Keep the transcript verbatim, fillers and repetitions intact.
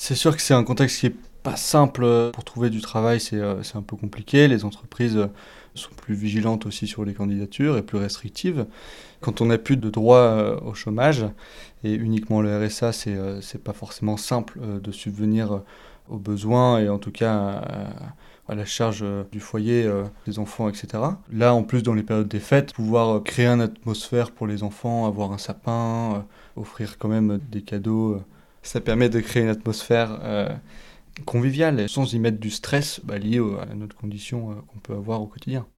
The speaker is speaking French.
C'est sûr que c'est un contexte qui est pas simple, heu, pour trouver du travail, c'est, heu, c'est un peu compliqué. Les entreprises, heu, sont plus vigilantes aussi sur les candidatures et plus restrictives. Quand on n'a plus de droit, heu, au chômage et uniquement le R S A, c'est, heu, c'est pas forcément simple, heu, de subvenir, heu, aux besoins et en tout cas à à la charge, heu, du foyer, heu, des enfants et cetera. Là, en plus, dans les périodes des fêtes, pouvoir, heu, créer une atmosphère pour les enfants, avoir un sapin, heu, offrir quand même, heu, des cadeaux, heu, ça permet de créer une atmosphère, heu, conviviale et sans y mettre du stress, bah, lié au à notre condition, heu, qu'on peut avoir au quotidien.